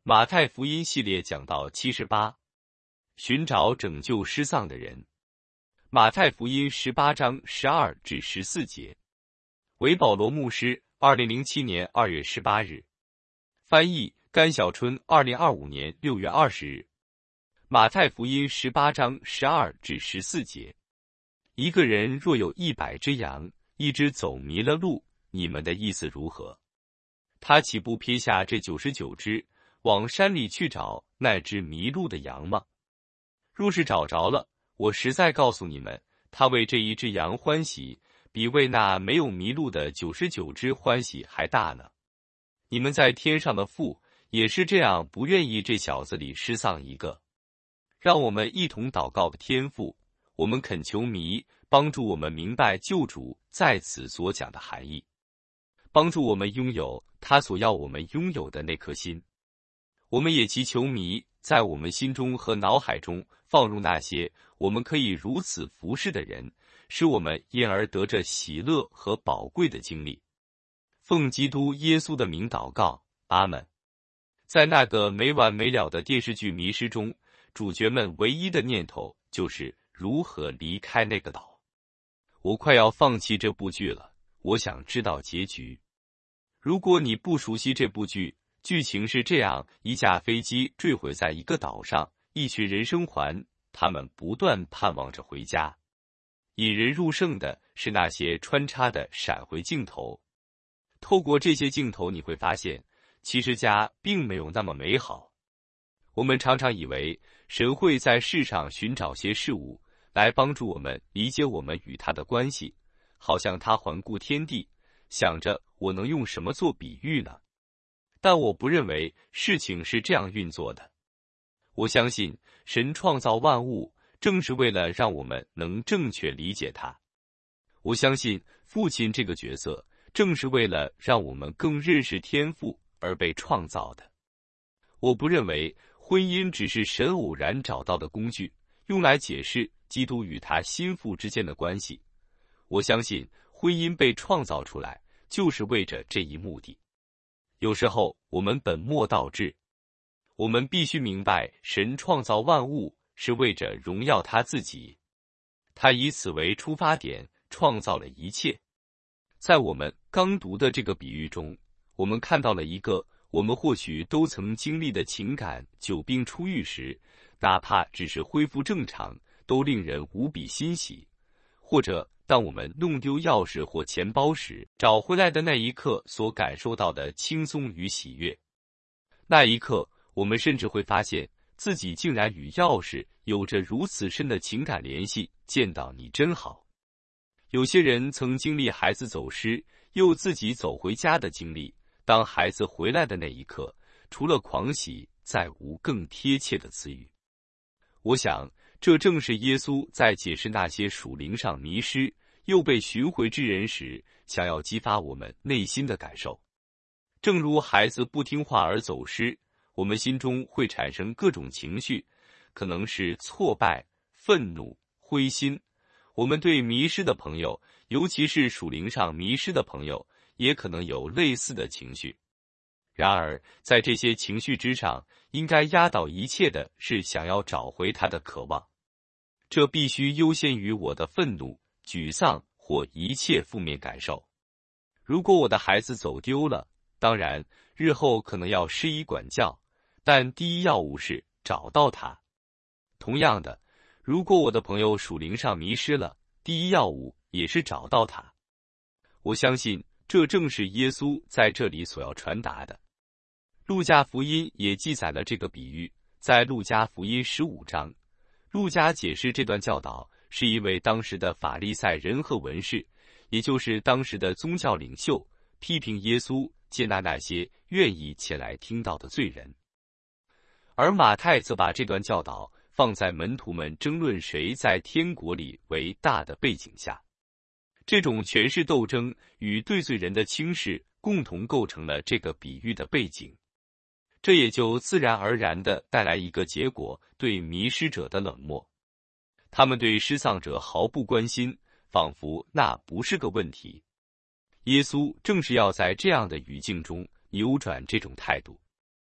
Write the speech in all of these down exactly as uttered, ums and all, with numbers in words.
马太福音系列讲到七十八，寻找拯救失丧的人。马太福音十八章十二至十四节。为保罗牧师，二零零七年二月十八日。翻译甘小春，二零二五年六月二十日。马太福音十八章十二至十四节。一个人若有一百只羊，一只走迷了路，你们的意思如何？他岂不撇下这九十九只，往山里去找那只迷路的羊吗？若是找着了，我实在告诉你们，他为这一只羊欢喜，比为那没有迷路的九十九只欢喜还大呢。你们在天上的父也是这样，不愿意这小子里失丧一个。让我们一同祷告。天父，我们恳求迷帮助我们明白救主在此所讲的含义，帮助我们拥有他所要我们拥有的那颗心。我们也祈求迷在我们心中和脑海中放入那些我们可以如此服侍的人，使我们因而得着喜乐和宝贵的经历。奉基督耶稣的名祷告，阿们。在那个没完没了的电视剧《迷失》中，主角们唯一的念头就是如何离开那个岛。我快要放弃这部剧了，我想知道结局。如果你不熟悉这部剧，剧情是这样：一架飞机坠毁在一个岛上，一群人生还，他们不断盼望着回家。引人入胜的是那些穿插的闪回镜头，透过这些镜头，你会发现，其实家并没有那么美好。我们常常以为神会在世上寻找些事物来帮助我们理解我们与他的关系，好像他环顾天地，想着我能用什么做比喻呢？但我不认为事情是这样运作的。我相信神创造万物，正是为了让我们能正确理解他。我相信父亲这个角色，正是为了让我们更认识天父而被创造的。我不认为婚姻只是神偶然找到的工具，用来解释基督与他心腹之间的关系。我相信婚姻被创造出来，就是为着这一目的。有时候我们本末倒置，我们必须明白，神创造万物是为着荣耀他自己，他以此为出发点创造了一切。在我们刚读的这个比喻中，我们看到了一个我们或许都曾经历的情感：久病初愈时，哪怕只是恢复正常，都令人无比欣喜；或者当我们弄丢钥匙或钱包时，找回来的那一刻所感受到的轻松与喜悦。那一刻，我们甚至会发现自己竟然与钥匙有着如此深的情感联系。见到你真好。有些人曾经历孩子走失，又自己走回家的经历。当孩子回来的那一刻，除了狂喜，再无更贴切的词语。我想，这正是耶稣在解释那些属灵上迷失又被寻回之人时，想要激发我们内心的感受。正如孩子不听话而走失，我们心中会产生各种情绪，可能是挫败、愤怒、灰心。我们对迷失的朋友，尤其是属灵上迷失的朋友，也可能有类似的情绪。然而，在这些情绪之上，应该压倒一切的是想要找回他的渴望。这必须优先于我的愤怒、沮丧或一切负面感受。如果我的孩子走丢了，当然，日后可能要施以管教，但第一要务是找到他。同样的，如果我的朋友属灵上迷失了，第一要务也是找到他。我相信这正是耶稣在这里所要传达的。路加福音也记载了这个比喻，在路加福音十五章，路加解释这段教导，是因为当时的法利赛人和文士，也就是当时的宗教领袖，批评耶稣接纳那些愿意前来听到的罪人。而马太则把这段教导放在门徒们争论谁在天国里为大的背景下。这种权势斗争与对罪人的轻视共同构成了这个比喻的背景。这也就自然而然地带来一个结果，对迷失者的冷漠。他们对失丧者毫不关心，仿佛那不是个问题。耶稣正是要在这样的语境中扭转这种态度。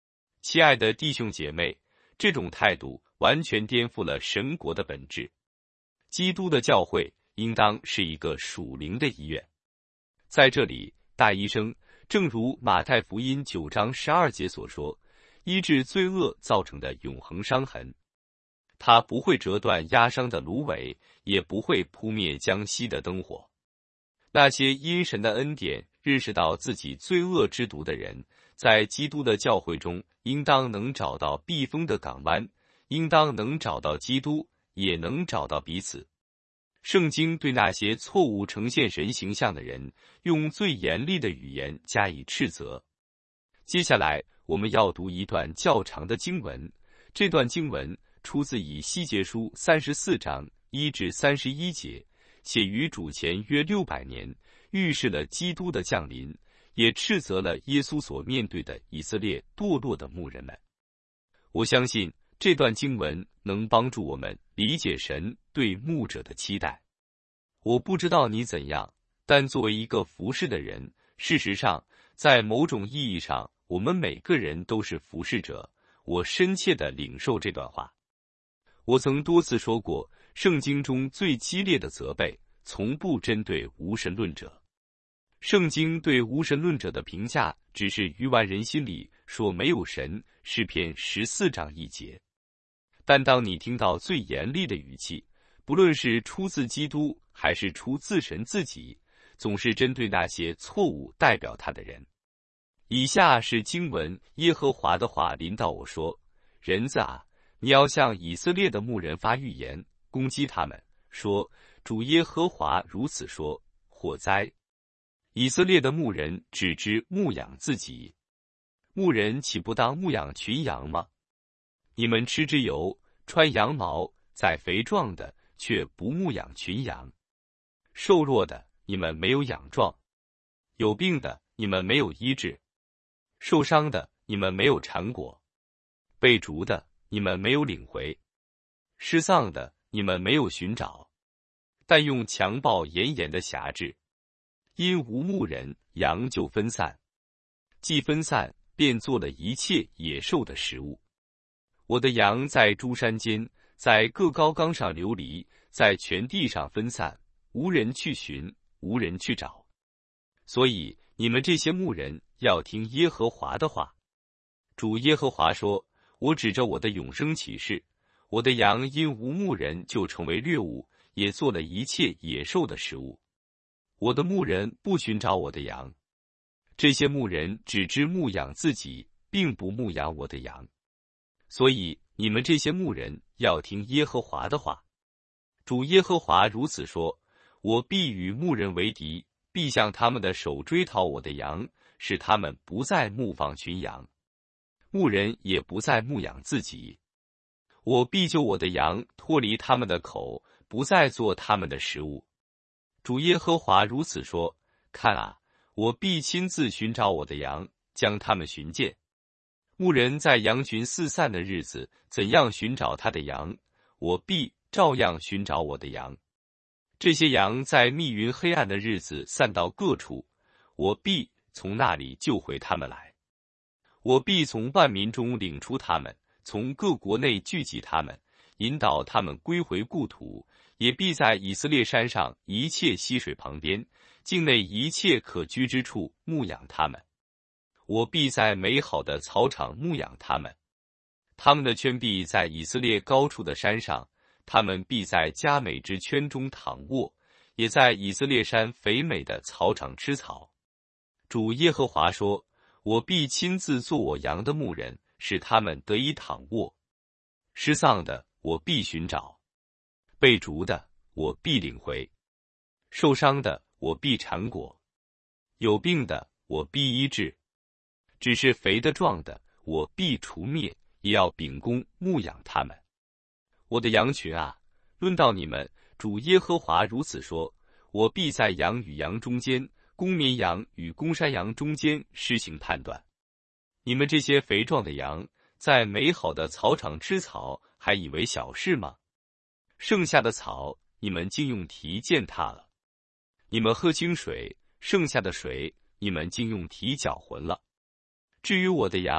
亲爱的弟兄姐妹，这种态度完全颠覆了神国的本质。基督的教会应当是一个属灵的医院。在这里，大医生正如马太福音九章十二节所说，医治罪恶造成的永恒伤痕。他不会折断压伤的芦苇，也不会扑灭将熄的灯火。那些因神的恩典认识到自己罪恶之毒的人，在基督的教会中应当能找到避风的港湾，应当能找到基督，也能找到彼此。圣经对那些错误呈现神形象的人，用最严厉的语言加以斥责。接下来我们要读一段较长的经文，这段经文出自以西结书三十四章一至三十一节，写于主前约六百年，预示了基督的降临，也斥责了耶稣所面对的以色列堕落的牧人们。我相信这段经文能帮助我们理解神对牧者的期待。我不知道你怎样，但作为一个服侍的人，事实上，在某种意义上，我们每个人都是服侍者。我深切地领受这段话。我曾多次说过，圣经中最激烈的责备，从不针对无神论者。圣经对无神论者的评价，只是愚顽人心里说没有神，诗篇十四章一节。但当你听到最严厉的语气，不论是出自基督，还是出自神自己，总是针对那些错误代表他的人。以下是经文耶和华的话临到我说：人子啊，你要向以色列的牧人发预言，攻击他们，说主耶和华如此说：祸哉！以色列的牧人只知牧养自己，牧人岂不当牧养群羊吗？你们吃脂油，穿羊毛，宰肥壮的，却不牧养群羊；瘦弱的，你们没有养壮；有病的，你们没有医治；受伤的，你们没有缠裹；被逐的，你们没有领回；失丧的，你们没有寻找，但用强暴严严的辖制。因无牧人，羊就分散，既分散，便做了一切野兽的食物。我的羊在诸山间，在各高冈上流离，在全地上分散，无人去寻，无人去找。所以你们这些牧人要听耶和华的话。主耶和华说：我指着我的永生启示，我的羊因无牧人就成为掠物，也做了一切野兽的食物。我的牧人不寻找我的羊，这些牧人只知牧养自己，并不牧养我的羊。所以你们这些牧人要听耶和华的话。主耶和华如此说：我必与牧人为敌，必向他们的手追讨我的羊，使他们不再牧放群羊，牧人也不再牧养自己。我必救我的羊脱离他们的口，不再做他们的食物。主耶和华如此说：看啊，我必亲自寻找我的羊，将他们寻见。牧人在羊群四散的日子，怎样寻找他的羊，我必照样寻找我的羊。这些羊在密云黑暗的日子散到各处，我必从那里救回他们来。我必从万民中领出他们，从各国内聚集他们，引导他们归回故土，也必在以色列山上一切溪水旁边，境内一切可居之处牧养他们。我必在美好的草场牧养他们，他们的圈必在以色列高处的山上，他们必在佳美之圈中躺卧，也在以色列山肥美的草场吃草。主耶和华说：我必亲自做我羊的牧人，使他们得以躺卧。失丧的我必寻找，被逐的我必领回，受伤的我必缠裹，有病的我必医治。只是肥的壮的我必除灭，也要秉公牧养他们。我的羊群啊，论到你们，主耶和华如此说：我必在羊与羊中间，公绵羊与公山羊中间施行判断。你们这些肥壮的羊，在美好的草场吃草，还以为小事吗？剩下的草，你们竟用蹄践踏了；你们喝清水，剩下的水，你们竟用蹄搅浑了。至于我的羊，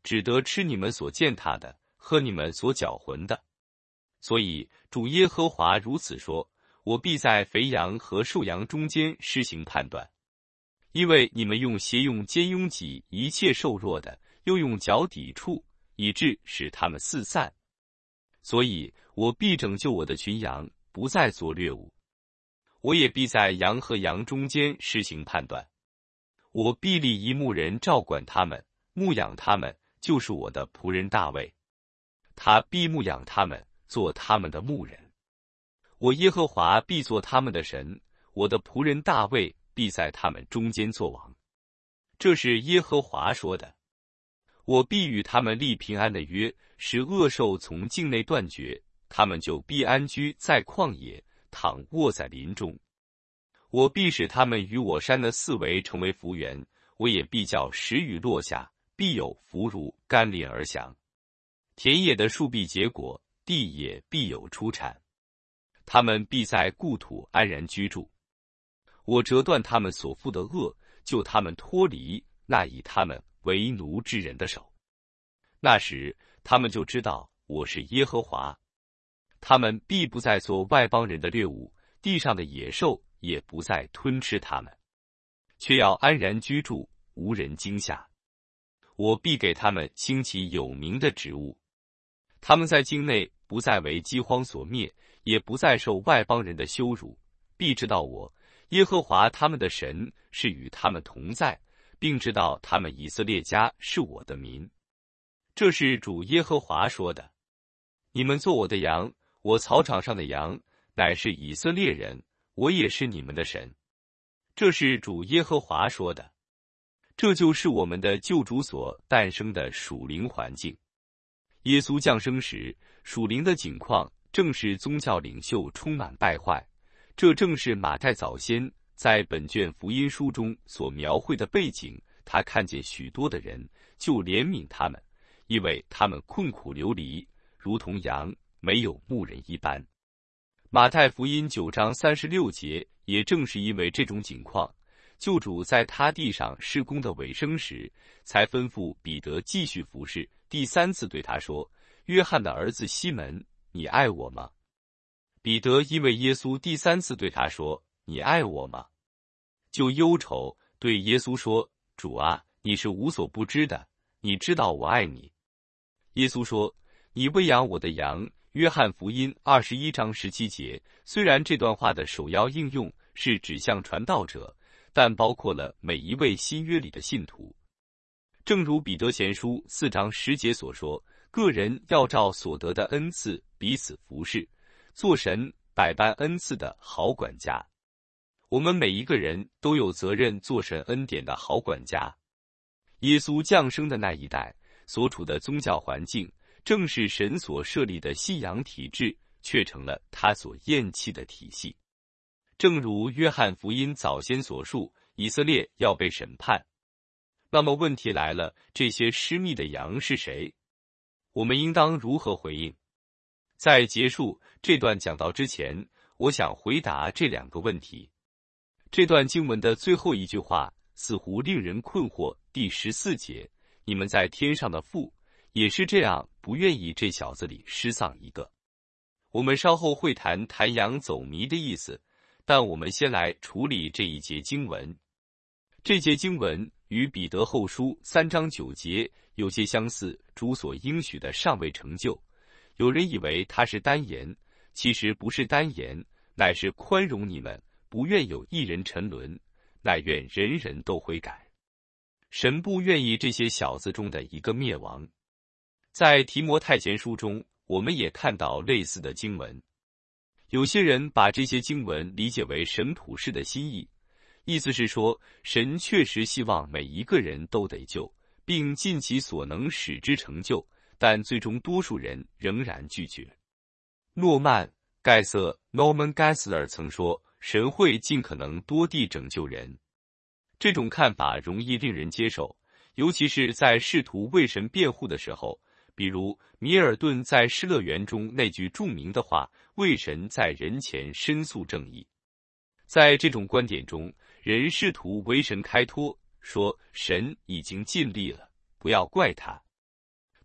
只得吃你们所践踏的，喝你们所搅浑的。所以主耶和华如此说：我必在肥羊和瘦羊中间施行判断，因为你们用鞋用肩拥挤一切瘦弱的，又用脚抵触，以致使他们四散。所以我必拯救我的群羊，不再作掠物。我也必在羊和羊中间施行判断。我必立一牧人照管他们，牧养他们，就是我的仆人大卫。他必牧养他们，做他们的牧人。我耶和华必做他们的神，我的仆人大卫必在他们中间作王。这是耶和华说的。我必与他们立平安的约，使恶兽从境内断绝，他们就必安居在旷野，躺卧在林中。我必使他们与我山的四围成为福源，我也必叫时雨落下，必有福如甘霖而降。田野的树必结果，地也必有出产。他们必在故土安然居住。我折断他们所负的恶，救他们脱离那以他们为奴之人的手。那时他们就知道我是耶和华。他们必不再做外邦人的掠物，地上的野兽也不再吞吃他们，却要安然居住，无人惊吓。我必给他们兴起有名的植物，他们在境内不再为饥荒所灭，也不再受外邦人的羞辱，必知道我耶和华他们的神是与他们同在，并知道他们以色列家是我的民。这是主耶和华说的。你们做我的羊，我草场上的羊乃是以色列人，我也是你们的神。这是主耶和华说的。这就是我们的救主所诞生的属灵环境。耶稣降生时，属灵的景况正是宗教领袖充满败坏，这正是马太早先在本卷福音书中所描绘的背景。他看见许多的人，就怜悯他们，因为他们困苦流离，如同羊没有牧人一般。马太福音九章三十六节也正是因为这种景况，救主在他地上施工的尾声时，才吩咐彼得继续服侍，第三次对他说：约翰的儿子西门，你爱我吗？彼得因为耶稣第三次对他说：你爱我吗？就忧愁，对耶稣说：主啊，你是无所不知的，你知道我爱你。耶稣说：你喂养我的羊。约翰福音二十一章十七节。虽然这段话的首要应用是指向传道者，但包括了每一位新约里的信徒。正如彼得前书四章十节所说，个人要照所得的恩赐彼此服侍，做神百般恩赐的好管家。我们每一个人都有责任做神恩典的好管家。耶稣降生的那一代所处的宗教环境，正是神所设立的信仰体制，却成了他所厌弃的体系。正如约翰福音早先所述，以色列要被审判。那么问题来了，这些失密的羊是谁？我们应当如何回应？在结束这段讲道之前，我想回答这两个问题。这段经文的最后一句话似乎令人困惑，第十四节，你们在天上的父也是这样，不愿意这小子里失丧一个。我们稍后会谈谈羊走迷的意思，但我们先来处理这一节经文。这节经文与彼得后书三章九节有些相似，主所应许的尚未成就。有人以为他是单言，其实不是单言，乃是宽容你们，不愿有一人沉沦，乃愿人人都悔改。神不愿意这些小子中的一个灭亡。在提摩太前书中，我们也看到类似的经文。有些人把这些经文理解为神普世的心意，意思是说，神确实希望每一个人都得救，并尽其所能使之成就，但最终多数人仍然拒绝。诺曼·盖瑟 （Norman Geisler） 曾说，神会尽可能多地拯救人。这种看法容易令人接受，尤其是在试图为神辩护的时候，比如米尔顿在《失乐园》中那句著名的话：为神在人前申诉正义。在这种观点中，人试图为神开脱，说神已经尽力了，不要怪他。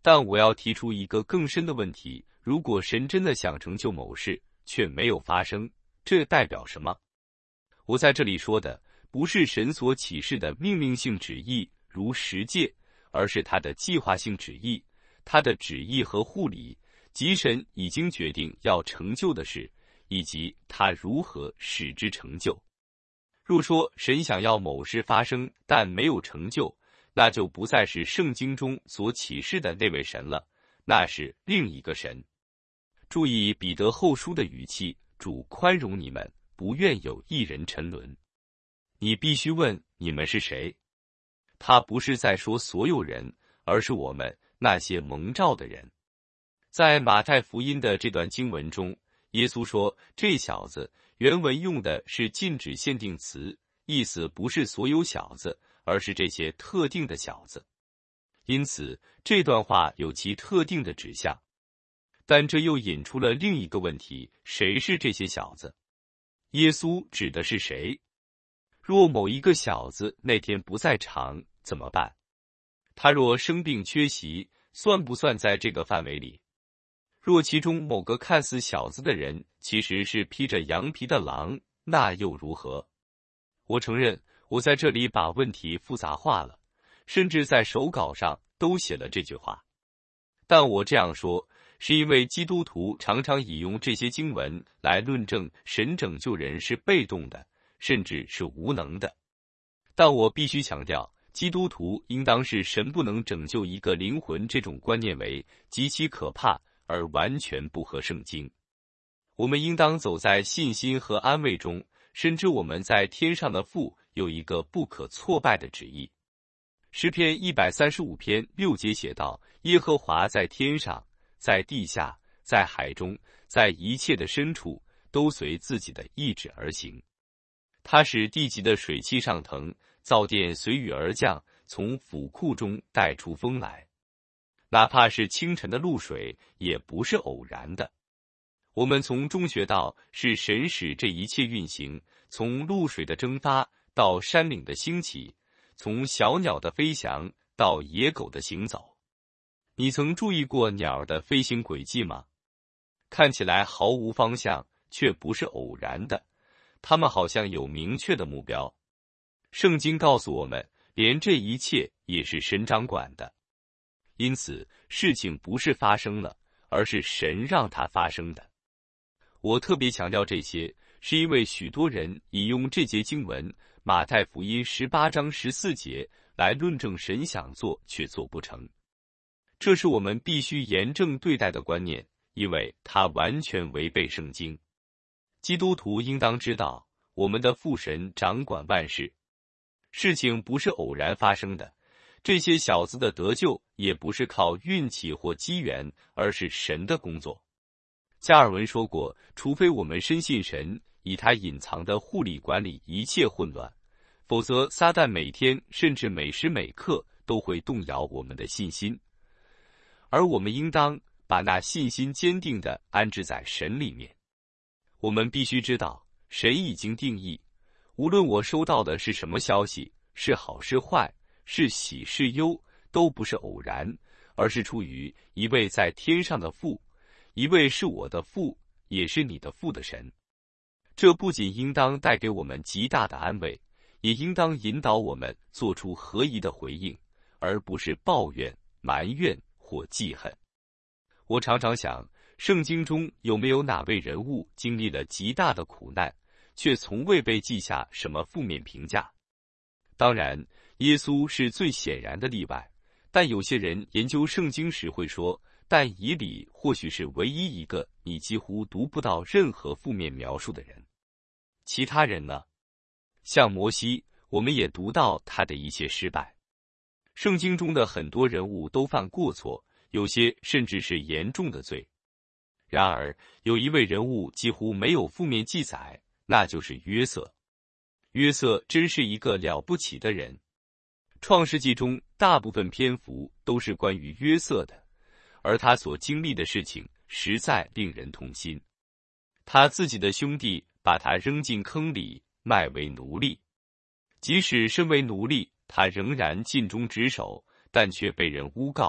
但我要提出一个更深的问题：如果神真的想成就某事，却没有发生，这代表什么？我在这里说的不是神所启示的命令性旨意，如十诫，而是他的计划性旨意，他的旨意和护理，即神已经决定要成就的事，以及他如何使之成就。若说神想要某事发生，但没有成就，那就不再是圣经中所启示的那位神了，那是另一个神。注意彼得后书的语气，主宽容你们，不愿有一人沉沦。你必须问你们是谁？他不是在说所有人，而是我们那些蒙召的人。在马太福音的这段经文中，耶稣说这小子，原文用的是禁止限定词，意思不是所有小子，而是这些特定的小子。因此这段话有其特定的指向。但这又引出了另一个问题：谁是这些小子？耶稣指的是谁？若某一个小子那天不在场，怎么办？他若生病缺席，算不算在这个范围里？若其中某个看似小子的人，其实是披着羊皮的狼，那又如何？我承认，我在这里把问题复杂化了，甚至在手稿上都写了这句话。但我这样说，是因为基督徒常常引用这些经文来论证神拯救人是被动的，甚至是无能的。但我必须强调，基督徒应当是神不能拯救一个灵魂这种观念为极其可怕而完全不合圣经。我们应当走在信心和安慰中，深知我们在天上的父有一个不可挫败的旨意。诗篇一百三十五篇六节写道：耶和华在天上，在地下，在海中，在一切的深处，都随自己的意志而行。他使地极的水汽上腾，造电随雨而降，从府库中带出风来。哪怕是清晨的露水，也不是偶然的。我们从中学到，是神使这一切运行，从露水的蒸发到山岭的兴起，从小鸟的飞翔到野狗的行走。你曾注意过鸟的飞行轨迹吗？看起来毫无方向，却不是偶然的，它们好像有明确的目标。圣经告诉我们，连这一切也是神掌管的。因此，事情不是发生了，而是神让它发生的。我特别强调这些，是因为许多人引用这节经文马太福音十八章十四节来论证神想做却做不成。这是我们必须严正对待的观念，因为它完全违背圣经。基督徒应当知道，我们的父神掌管万事，事情不是偶然发生的，这些小子的得救也不是靠运气或机缘，而是神的工作。加尔文说过，除非我们深信神以他隐藏的护理管理一切混乱，否则撒旦每天甚至每时每刻都会动摇我们的信心。而我们应当把那信心坚定地安置在神里面。我们必须知道，神已经定义，无论我收到的是什么消息，是好是坏，是喜是忧，都不是偶然，而是出于一位在天上的父，一位是我的父，也是你的父的神。这不仅应当带给我们极大的安慰，也应当引导我们做出合宜的回应，而不是抱怨、埋怨或记恨。我常常想，圣经中有没有哪位人物经历了极大的苦难，却从未被记下什么负面评价？当然，耶稣是最显然的例外，但有些人研究圣经时会说，但以理或许是唯一一个你几乎读不到任何负面描述的人。其他人呢？像摩西，我们也读到他的一些失败。圣经中的很多人物都犯过错，有些甚至是严重的罪。然而，有一位人物几乎没有负面记载，那就是约瑟。约瑟真是一个了不起的人。创世纪中大部分篇幅都是关于约瑟的，而他所经历的事情实在令人痛心。他自己的兄弟把他扔进坑里，卖为奴隶。即使身为奴隶，他仍然尽忠职守，但却被人诬告，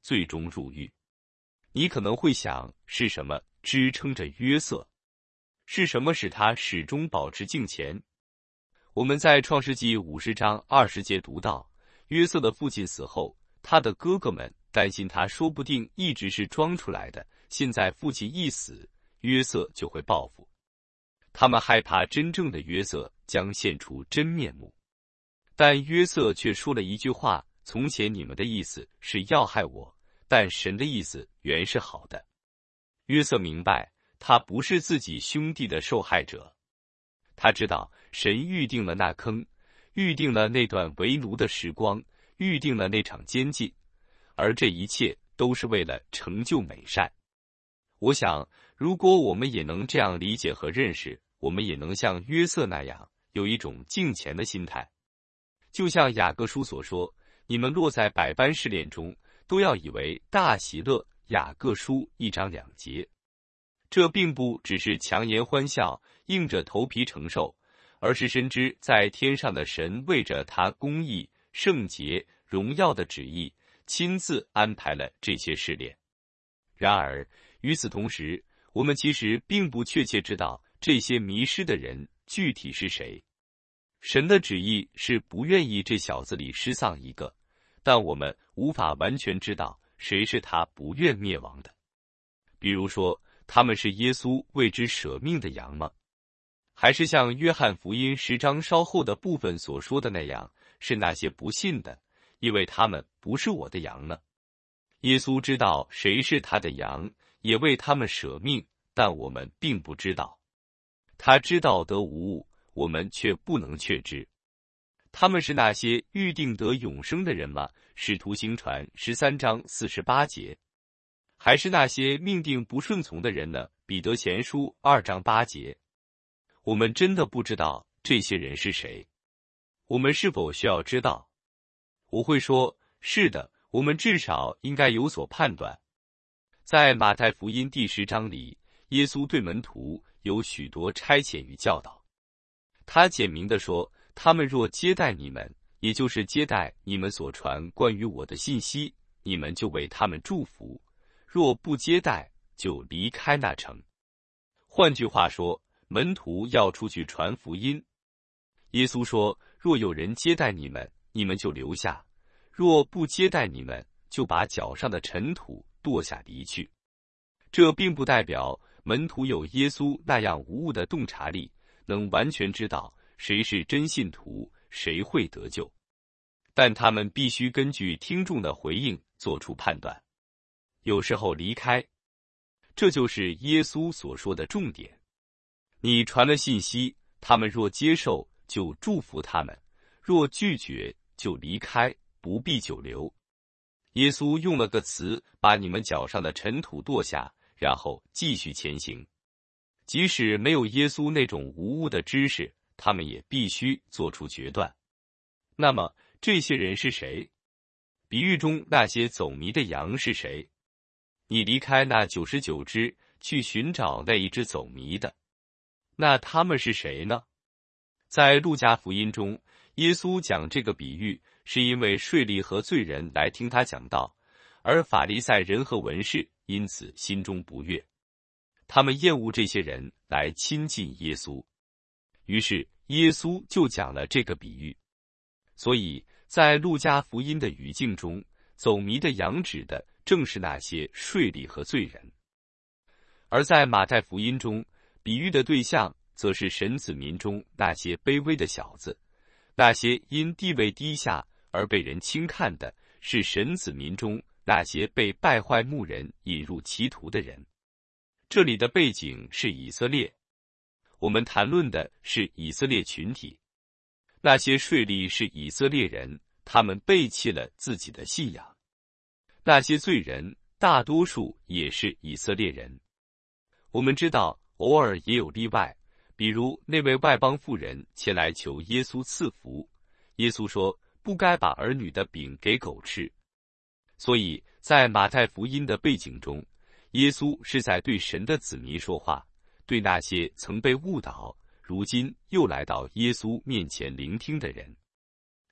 最终入狱。你可能会想，是什么支撑着约瑟？是什么使他始终保持敬虔？我们在创世纪五十章二十节读到，约瑟的父亲死后，他的哥哥们担心他说不定一直是装出来的，现在父亲一死，约瑟就会报复。他们害怕真正的约瑟将现出真面目。但约瑟却说了一句话：从前你们的意思是要害我，但神的意思原是好的。约瑟明白，他不是自己兄弟的受害者。他知道神预定了那坑，预定了那段为奴的时光，预定了那场监禁，而这一切都是为了成就美善。我想，如果我们也能这样理解和认识，我们也能像约瑟那样有一种敬虔的心态。就像雅各书所说，你们落在百般试炼中，都要以为大喜乐。雅各书一章两节。这并不只是强颜欢笑，硬着头皮承受，而是深知在天上的神为着他公义、圣洁、荣耀的旨意，亲自安排了这些试炼。然而，与此同时，我们其实并不确切知道这些迷失的人具体是谁。神的旨意是不愿意这小子里失丧一个，但我们无法完全知道谁是他不愿灭亡的。比如说，他们是耶稣为之舍命的羊吗？还是像约翰福音十章稍后的部分所说的那样，是那些不信的，因为他们不是我的羊呢？耶稣知道谁是他的羊，也为他们舍命，但我们并不知道。他知道得无误，我们却不能确知。他们是那些预定得永生的人吗？使徒行传十三章四十八节。还是那些命定不顺从的人呢？彼得前书二章八节。我们真的不知道这些人是谁。我们是否需要知道？我会说，是的，我们至少应该有所判断。在马太福音第十章里，耶稣对门徒有许多差遣与教导。他简明地说，他们若接待你们，也就是接待你们所传关于我的信息，你们就为他们祝福；若不接待，就离开那城。换句话说，门徒要出去传福音。耶稣说，若有人接待你们，你们就留下；若不接待你们，就把脚上的尘土跺下离去。这并不代表门徒有耶稣那样无误的洞察力，能完全知道谁是真信徒，谁会得救。但他们必须根据听众的回应做出判断。有时候离开，这就是耶稣所说的重点。你传了信息，他们若接受，就祝福他们；若拒绝，就离开，不必久留。耶稣用了个词，把你们脚上的尘土跺下，然后继续前行。即使没有耶稣那种无误的知识，他们也必须做出决断。那么，这些人是谁？比喻中那些走迷的羊是谁？你离开那九十九只，去寻找那一只走迷的。那他们是谁呢？在路加福音中，耶稣讲这个比喻，是因为税吏和罪人来听他讲道，而法利赛人和文士因此心中不悦。他们厌恶这些人来亲近耶稣，于是耶稣就讲了这个比喻。所以在路加福音的语境中，走迷的羊指的正是那些税吏和罪人，而在马太福音中，比喻的对象则是神子民中那些卑微的小子，那些因地位低下而被人轻看的，是神子民中那些被败坏牧人引入歧途的人。这里的背景是以色列，我们谈论的是以色列群体。那些税吏是以色列人，他们背弃了自己的信仰。那些罪人大多数也是以色列人。我们知道偶尔也有例外，比如那位外邦妇人前来求耶稣赐福，耶稣说不该把儿女的饼给狗吃。所以在马太福音的背景中，耶稣是在对神的子民说话，对那些曾被误导，如今又来到耶稣面前聆听的人。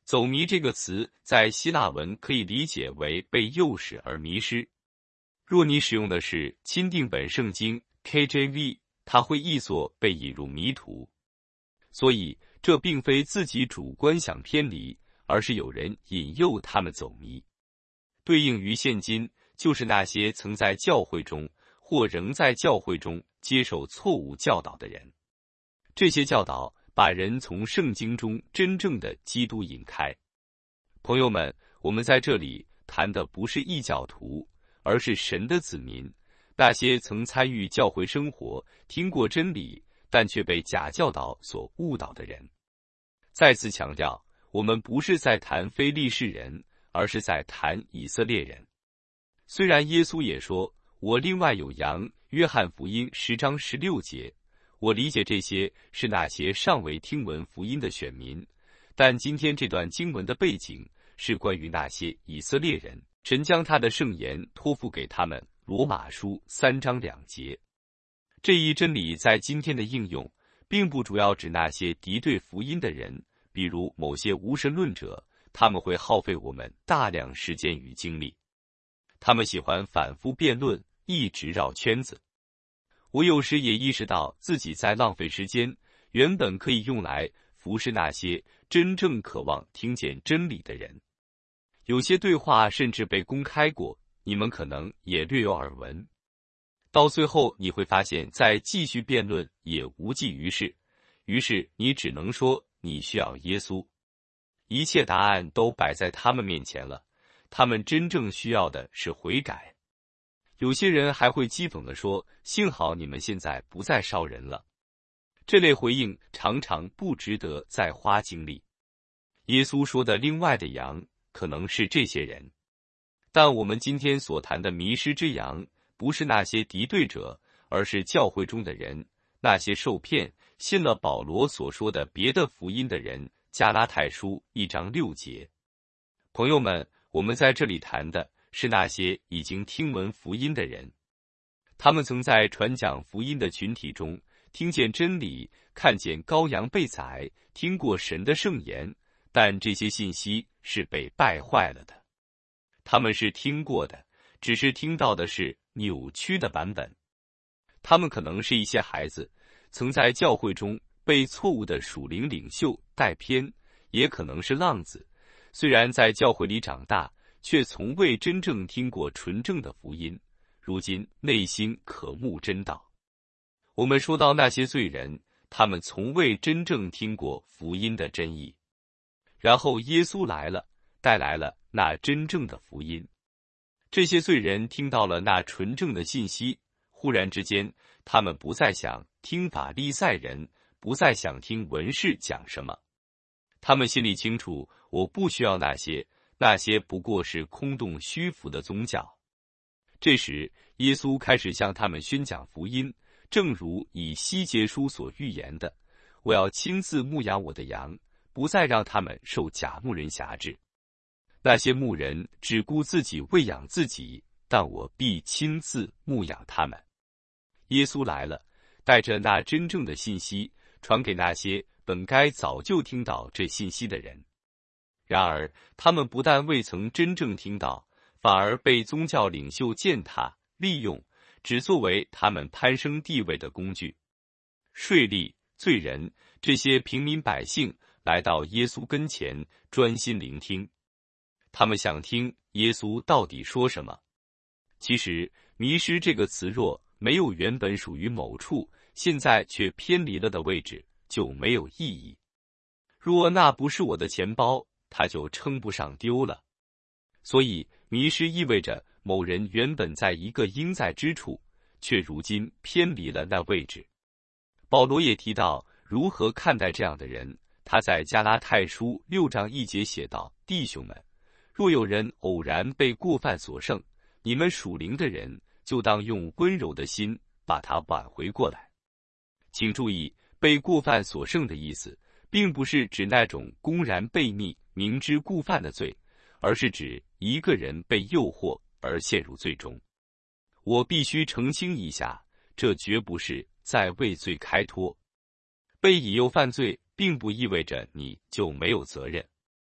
走迷这个词在希腊文可以理解为被诱使而迷失。若你使用的是钦定本圣经 K J V， 它会译作被引入迷途。所以这并非自己主观想偏离，而是有人引诱他们走迷。对应于现今，就是那些曾在教会中或仍在教会中接受错误教导的人。这些教导把人从圣经中真正的基督引开。朋友们，我们在这里谈的不是异教徒，而是神的子民，那些曾参与教会生活、听过真理，但却被假教导所误导的人。再次强调，我们不是在谈非利士人，而是在谈以色列人。虽然耶稣也说，我另外有羊，约翰福音十章十六节，我理解这些是那些尚未听闻福音的选民，但今天这段经文的背景是关于那些以色列人，神将他的圣言托付给他们，罗马书三章两节。这一真理在今天的应用，并不主要指那些敌对福音的人，比如某些无神论者，他们会耗费我们大量时间与精力。他们喜欢反复辩论，一直绕圈子。我有时也意识到自己在浪费时间，原本可以用来服侍那些真正渴望听见真理的人。有些对话甚至被公开过，你们可能也略有耳闻。到最后你会发现，再继续辩论也无济于事，于是你只能说你需要耶稣。一切答案都摆在他们面前了，他们真正需要的是悔改。有些人还会讥讽地说，幸好你们现在不再烧人了。这类回应常常不值得再花精力。耶稣说的另外的羊可能是这些人，但我们今天所谈的迷失之羊不是那些敌对者，而是教会中的人，那些受骗信了保罗所说的别的福音的人。加拉太书一章六节。朋友们，我们在这里谈的是那些已经听闻福音的人，他们曾在传讲福音的群体中听见真理，看见羔羊被宰，听过神的圣言，但这些信息是被败坏了的。他们是听过的，只是听到的是扭曲的版本。他们可能是一些孩子，曾在教会中被错误的属灵领袖带偏，也可能是浪子，虽然在教会里长大，却从未真正听过纯正的福音，如今内心渴慕真道。我们说到那些罪人，他们从未真正听过福音的真意，然后耶稣来了，带来了那真正的福音。这些罪人听到了那纯正的信息，忽然之间，他们不再想听法利赛人，不再想听文士讲什么。他们心里清楚，我不需要那些，那些不过是空洞虚浮的宗教。这时，耶稣开始向他们宣讲福音，正如以西结书所预言的，我要亲自牧养我的羊，不再让他们受假牧人辖制。那些牧人只顾自己喂养自己，但我必亲自牧养他们。耶稣来了，带着那真正的信息，传给那些本该早就听到这信息的人。然而，他们不但未曾真正听到，反而被宗教领袖践踏、利用，只作为他们攀升地位的工具。税吏、罪人，这些平民百姓来到耶稣跟前，专心聆听。他们想听耶稣到底说什么。其实，迷失这个词若没有原本属于某处，现在却偏离了的位置，就没有意义。若那不是我的钱包，它就称不上丢了。所以，迷失意味着某人原本在一个应在之处，却如今偏离了那位置。保罗也提到如何看待这样的人，他在加拉太书六章一节写道：弟兄们，若有人偶然被过犯所胜，你们属灵的人就当用温柔的心把他挽回过来。请注意，被过犯所胜的意思，并不是指那种公然悖逆、明知故犯的罪，而是指一个人被诱惑而陷入罪中。我必须澄清一下，这绝不是在为罪开脱。被引诱犯罪，并不意味着你就没有责任。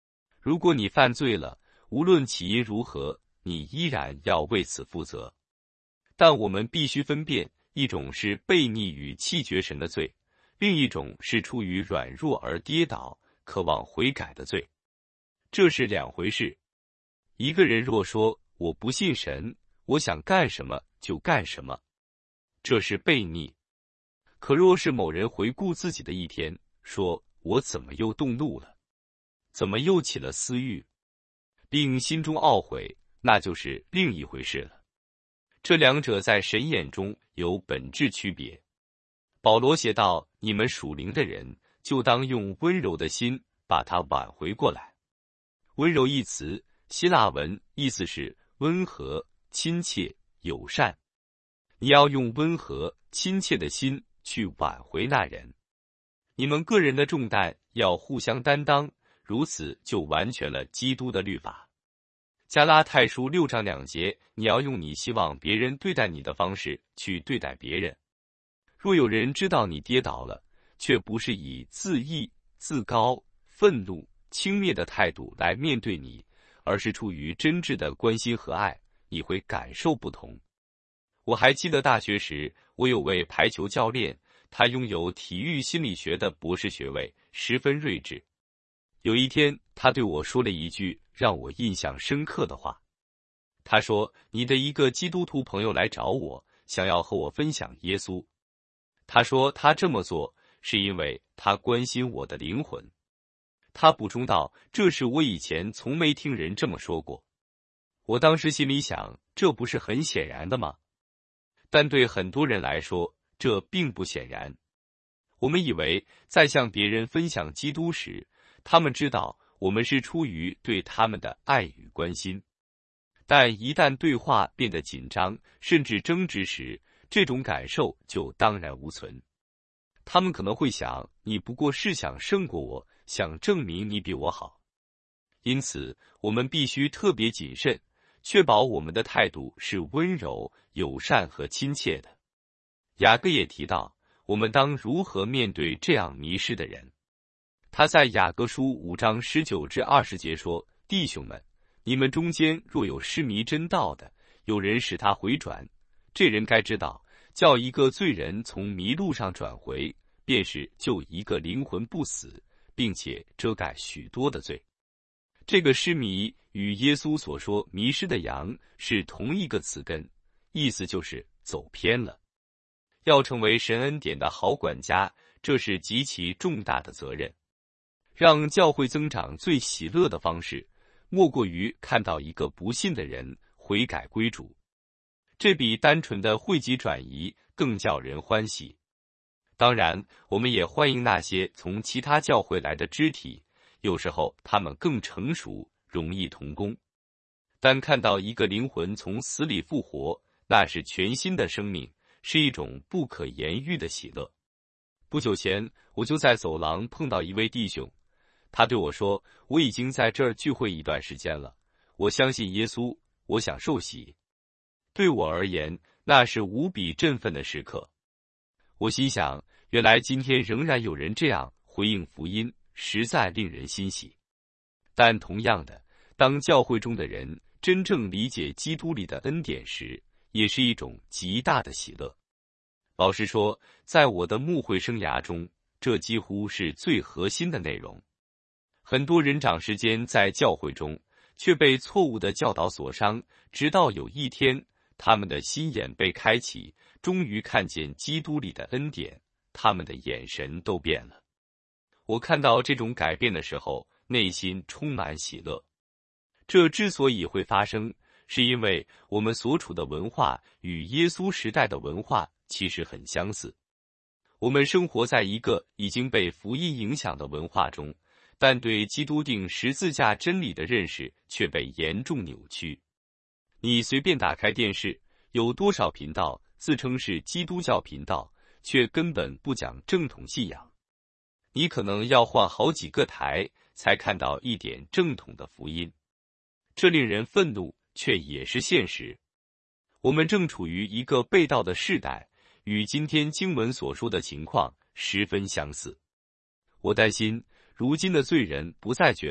如果你犯罪了，无论起因如何，你依然要为此负责。但我们必须分辨，一种是悖逆与弃绝神的罪，另一种是出于软弱而跌倒，渴望悔改的罪。这是两回事。一个人若说我不信神，我想干什么就干什么，这是悖逆。可若是某人回顾自己的一天，说我怎么又动怒了，怎么又起了私欲，并心中懊悔，那就是另一回事了。这两者在神眼中有本质区别。保罗写道：你们属灵的人，就当用温柔的心把它挽回过来。温柔一词，希腊文意思是温和、亲切、友善。你要用温和、亲切的心去挽回那人。你们个人的重担要互相担当，如此就完全了基督的律法。加拉太书六章两节，你要用你希望别人对待你的方式去对待别人。若有人知道你跌倒了，却不是以自义、自高、愤怒、轻蔑的态度来面对你，而是出于真挚的关心和爱，你会感受不同。我还记得大学时，我有位排球教练，他拥有体育心理学的博士学位，十分睿智。有一天，他对我说了一句让我印象深刻的话。他说：你的一个基督徒朋友来找我，想要和我分享耶稣。他说他这么做是因为他关心我的灵魂。他补充道：这是我以前从没听人这么说过。我当时心里想，这不是很显然的吗？但对很多人来说，这并不显然。我们以为在向别人分享基督时，他们知道我们是出于对他们的爱与关心。但一旦对话变得紧张，甚至争执时，这种感受就当然无存。他们可能会想，你不过是想胜过我，想证明你比我好。因此，我们必须特别谨慎，确保我们的态度是温柔、友善和亲切的。雅各也提到，我们当如何面对这样迷失的人。他在雅各书五章十九至二十节说：弟兄们，你们中间若有失迷真道的，有人使他回转，这人该知道，叫一个罪人从迷路上转回，便是救一个灵魂不死，并且遮盖许多的罪。这个失迷与耶稣所说迷失的羊是同一个词根，意思就是走偏了。要成为神恩典的好管家，这是极其重大的责任。让教会增长最喜乐的方式，莫过于看到一个不信的人悔改归主。这比单纯的汇集转移更叫人欢喜。当然，我们也欢迎那些从其他教会来的肢体，有时候他们更成熟，容易同工。但看到一个灵魂从死里复活，那是全新的生命，是一种不可言喻的喜乐。不久前，我就在走廊碰到一位弟兄，他对我说：我已经在这儿聚会一段时间了，我相信耶稣，我想受洗。对我而言，那是无比振奋的时刻。我心想，原来今天仍然有人这样回应福音，实在令人欣喜。但同样的，当教会中的人真正理解基督里的恩典时，也是一种极大的喜乐。老实说，在我的牧会生涯中，这几乎是最核心的内容。很多人长时间在教会中，却被错误的教导所伤，直到有一天，他们的心眼被开启，终于看见基督里的恩典，他们的眼神都变了。我看到这种改变的时候，内心充满喜乐。这之所以会发生，是因为我们所处的文化与耶稣时代的文化其实很相似。我们生活在一个已经被福音影响的文化中，但对基督钉十字架真理的认识却被严重扭曲。你随便打开电视，有多少频道自称是基督教频道，却根本不讲正统信仰。你可能要换好几个台，才看到一点正统的福音。这令人愤怒，却也是现实。我们正处于一个背道的世代，与今天经文所说的情况十分相似。我担心，如今的罪人不再觉得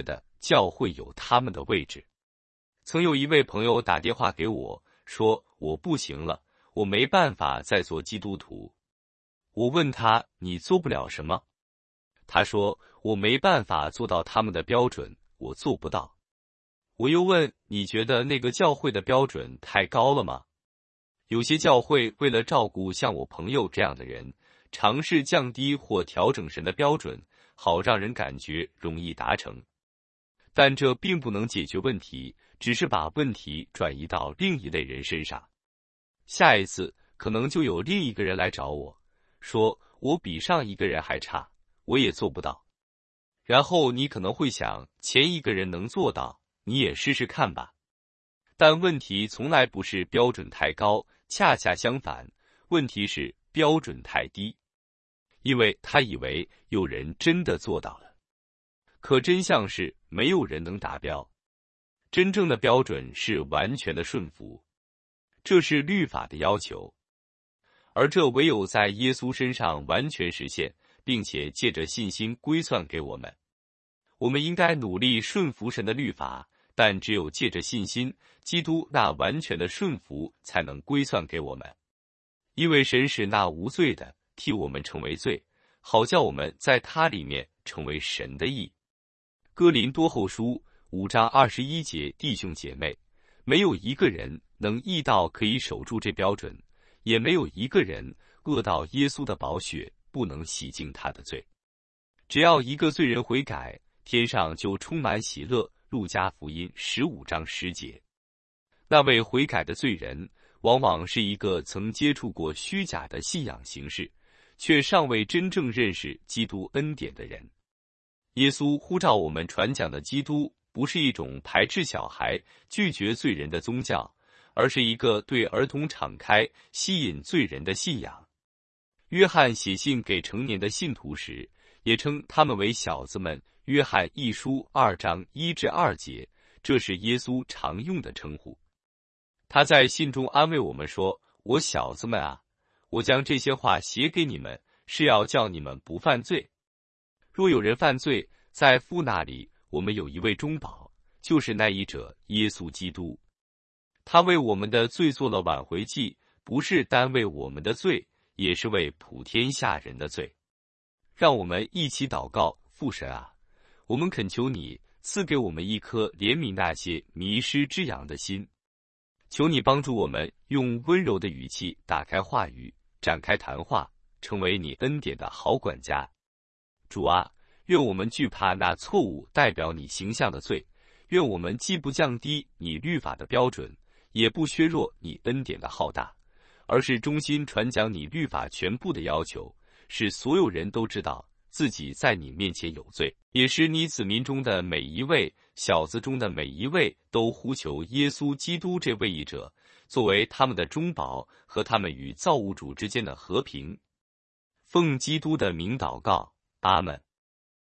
教会有他们的位置。曾有一位朋友打电话给我，说我不行了，我没办法再做基督徒。我问他，你做不了什么？他说，我没办法做到他们的标准，我做不到。我又问，你觉得那个教会的标准太高了吗？有些教会为了照顾像我朋友这样的人，尝试降低或调整神的标准，好让人感觉容易达成。但这并不能解决问题，只是把问题转移到另一类人身上。下一次可能就有另一个人来找我，说我比上一个人还差，我也做不到。然后你可能会想，前一个人能做到，你也试试看吧。但问题从来不是标准太高，恰恰相反，问题是标准太低。因为他以为有人真的做到了，可真相是没有人能达标。真正的标准是完全的顺服，这是律法的要求，而这唯有在耶稣身上完全实现，并且借着信心归算给我们。我们应该努力顺服神的律法，但只有借着信心，基督那完全的顺服才能归算给我们。因为神使那无罪的替我们成为罪，好叫我们在他里面成为神的义。哥林多后书五章二十一节，弟兄姐妹，没有一个人能义到可以守住这标准，也没有一个人恶到耶稣的宝血不能洗净他的罪。只要一个罪人悔改，天上就充满喜乐。路加福音十五章十节。那位悔改的罪人，往往是一个曾接触过虚假的信仰形式，却尚未真正认识基督恩典的人。耶稣呼召我们传讲的基督，不是一种排斥小孩、拒绝罪人的宗教，而是一个对儿童敞开、吸引罪人的信仰。约翰写信给成年的信徒时，也称他们为小子们。约翰一书二章一至二节，这是耶稣常用的称呼。他在信中安慰我们说：“我小子们啊，我将这些话写给你们，是要叫你们不犯罪。若有人犯罪，在父那里，我们有一位中保，就是那一者耶稣基督。他为我们的罪做了挽回祭，不是单为我们的罪，也是为普天下人的罪。让我们一起祷告，父神啊，我们恳求你赐给我们一颗怜悯那些迷失之羊的心，求你帮助我们用温柔的语气打开话语，展开谈话，成为你恩典的好管家。主啊，愿我们惧怕那错误代表你形象的罪，愿我们既不降低你律法的标准，也不削弱你恩典的浩大，而是忠心传讲你律法全部的要求，使所有人都知道自己在你面前有罪，也使你子民中的每一位、小子中的每一位都呼求耶稣基督这位义者，作为他们的中保和他们与造物主之间的和平。奉基督的名祷告，阿们。